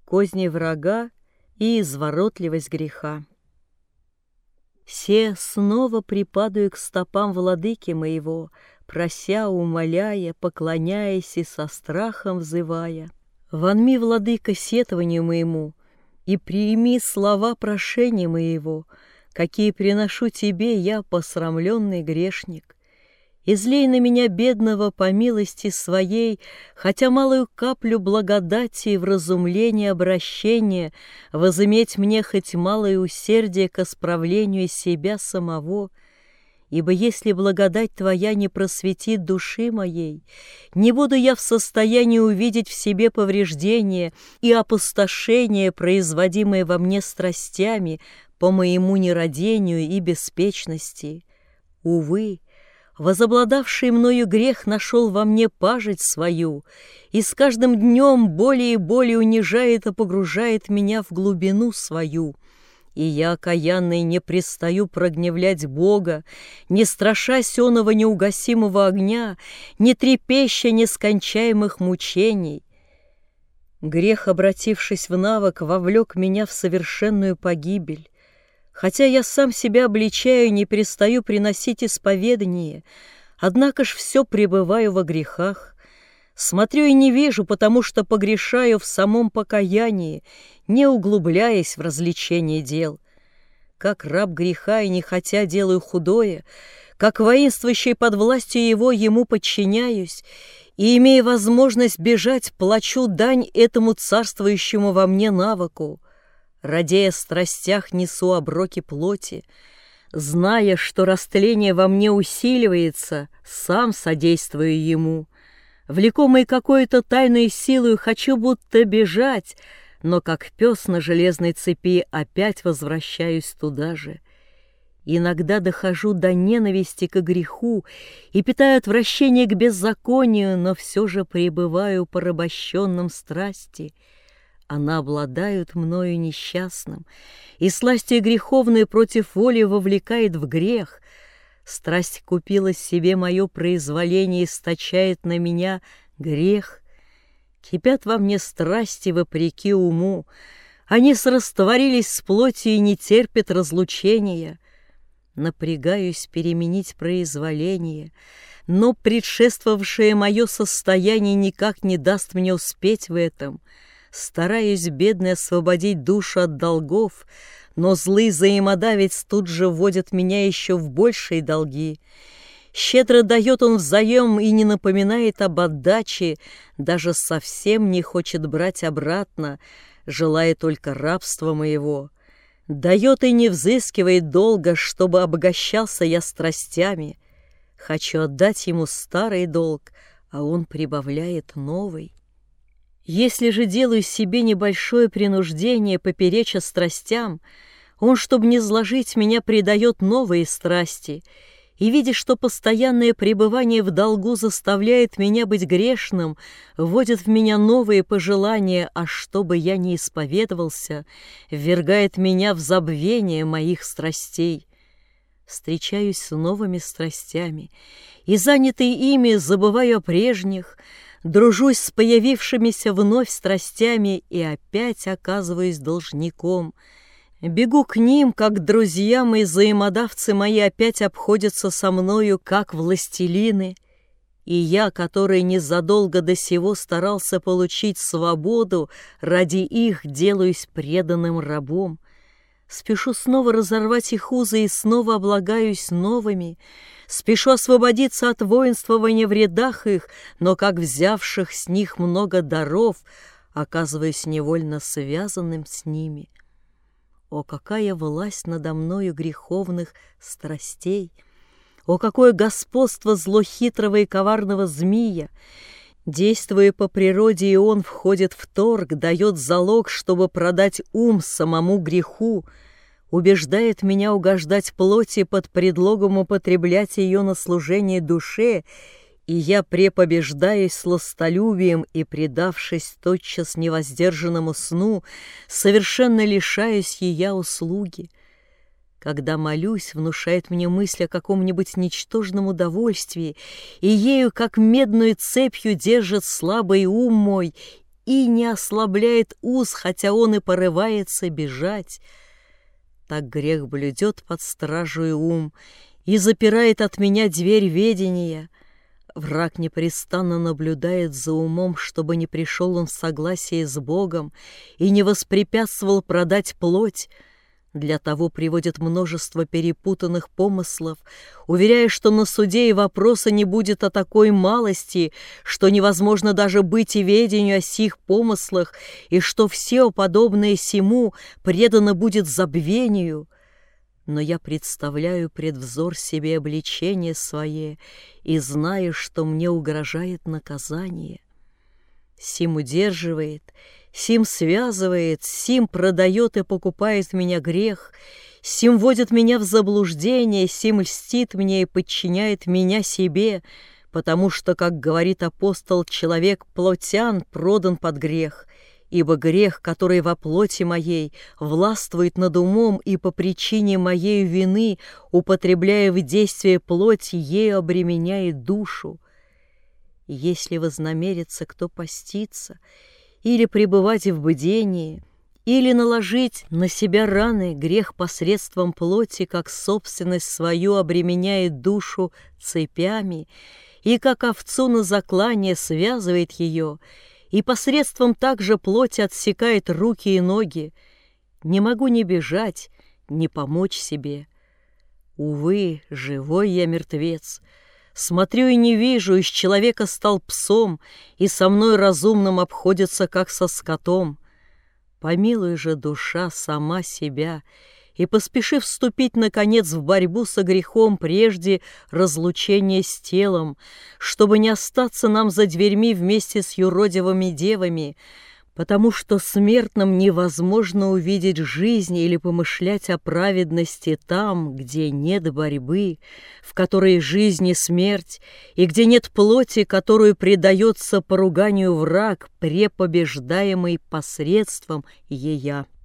козни врага и изворотливость греха. Се снова припадаю к стопам владыки моего, прося, умоляя, поклоняясь и со страхом взывая. Вонми, владыка, сетованию моему, и прими слова прошения моего, какие приношу тебе я, посрамленный грешник. Излей на меня, бедного, по милости своей, хотя малую каплю благодати и вразумления обращения, возыметь мне хоть малое усердие к исправлению себя самого. Ибо если благодать твоя не просветит души моей, не буду я в состоянии увидеть в себе повреждение и опустошение, производимое во мне страстями по моему нерадению и беспечности. Увы, возобладавший мною грех нашел во мне пажить свою, и с каждым днем более и более унижает и погружает меня в глубину свою. И я, окаянный, не пристаю прогневлять Бога, не страшась оного неугасимого огня, не трепеща нескончаемых мучений. Грех, обратившись в навык, вовлек меня в совершенную погибель. Хотя я сам себя обличаю, не перестаю приносить исповедание, однако ж все пребываю во грехах. Смотрю и не вижу, потому что погрешаю в самом покаянии, не углубляясь в развлечение дел. Как раб греха и не хотя делаю худое, как воинствующий под властью его ему подчиняюсь, и, имея возможность бежать, плачу дань этому царствующему во мне навыку. Радея в страстях, несу оброки плоти, зная, что растление во мне усиливается, сам содействую ему. Влекомый какой-то тайной силой хочу будто бежать, но как пес на железной цепи опять возвращаюсь туда же. Иногда дохожу до ненависти к греху и питаю отвращение к беззаконию, но все же пребываю порабощенным страсти. Она обладает мною несчастным, и сластью греховной против воли вовлекает в грех. Страсть купила себе мое произволение, источает на меня грех. Кипят во мне страсти вопреки уму, они срастворились с плотью и не терпят разлучения. Напрягаюсь переменить произволение, но предшествовавшее мое состояние никак не даст мне успеть в этом. Стараюсь, бедный, освободить душу от долгов, но злый взаимодавец тут же вводит меня еще в большие долги. Щедро дает он взаим и не напоминает об отдаче, даже совсем не хочет брать обратно, желая только рабства моего. Дает и не взыскивает долга, чтобы обогащался я страстями. Хочу отдать ему старый долг, а он прибавляет новый. Если же делаю себе небольшое принуждение попереча страстям, он, чтобы не зложить меня, придает новые страсти, и, видя, что постоянное пребывание в долгу заставляет меня быть грешным, вводит в меня новые пожелания, а чтобы я не исповедовался, ввергает меня в забвение моих страстей. Встречаюсь с новыми страстями, и, занятый ими, забываю о прежних, дружусь с появившимися вновь страстями и опять оказываюсь должником. Бегу к ним, как друзьям, и взаимодавцы мои опять обходятся со мною, как властелины. И я, который незадолго до сего старался получить свободу, ради их делаюсь преданным рабом. Спешу снова разорвать их узы и снова облагаюсь новыми. Спешу освободиться от воинствования в рядах их, но, как взявших с них много даров, оказываюсь невольно связанным с ними. О, какая власть надо мною греховных страстей! О, какое господство злохитрого и коварного змея! Действуя по природе, и он входит в торг, дает залог, чтобы продать ум самому греху, убеждает меня угождать плоти под предлогом употреблять ее на служение душе, и я препобеждаюсь сластолюбием и, предавшись тотчас невоздержанному сну, совершенно лишаюсь ея услуги. Когда молюсь, внушает мне мысль о каком-нибудь ничтожном удовольствии, и ею, как медную цепью, держит слабый ум мой, и не ослабляет уз, хотя он и порывается бежать. Так грех блюдет под стражей ум и запирает от меня дверь ведения. Враг непрестанно наблюдает за умом, чтобы не пришел он в согласие с Богом и не воспрепятствовал продать плоть. Для того приводит множество перепутанных помыслов, уверяя, что на суде и вопроса не будет о такой малости, что невозможно даже быть и ведению о сих помыслах, и что все подобное сему предано будет забвению. Но я представляю пред взор себе обличение свое и знаю, что мне угрожает наказание. Сим удерживает, сим связывает, сим продает и покупает меня грех, сим вводит меня в заблуждение, сим льстит мне и подчиняет меня себе, потому что, как говорит апостол, человек плотян продан под грех, ибо грех, который во плоти моей, властвует над умом и по причине моей вины, употребляя в действие плоти, ею обременяет душу. Если вознамерится кто поститься, или пребывать в бдении, или наложить на себя раны, грех посредством плоти, как собственность свою обременяет душу цепями, и как овцу на заклание связывает ее, и посредством также плоти отсекает руки и ноги, не могу ни бежать, ни помочь себе. Увы, живой я мертвец. Смотрю и не вижу, из человека стал псом, и со мной разумным обходится, как со скотом. Помилуй же, душа, сама себя, и поспеши вступить, наконец, в борьбу со грехом прежде разлучения с телом, чтобы не остаться нам за дверьми вместе с юродивыми девами, потому что смертным невозможно увидеть жизнь или помышлять о праведности там, где нет борьбы, в которой жизнь и смерть, и где нет плоти, которую предается поруганию враг, препобеждаемый посредством ея.